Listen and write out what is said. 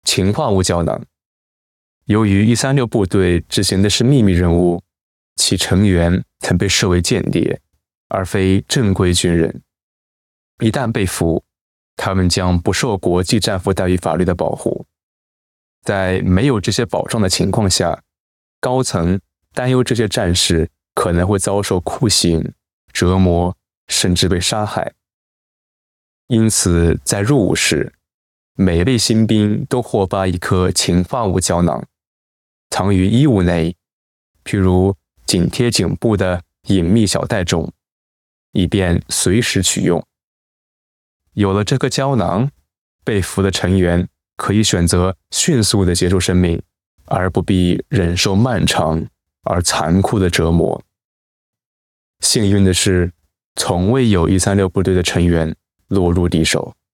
氰化物胶囊。由于136部队执行的是秘密任务，其成员曾被视为间谍，而非正规军人。一旦被俘，他们将不受国际战俘待遇法律的保护。在没有这些保障的情况下，高层担忧这些战士可能会遭受酷刑、折磨，甚至被杀害。因此，在入伍时，每位新兵都获发一颗氰化物胶囊，藏于衣物内，譬如紧贴颈部的隐秘小袋中，以便随时取用。有了这颗胶囊，被俘的成员可以选择迅速地结束生命，而不必忍受漫长而残酷的折磨。幸运的是，从未有136部队的成员落入敌手。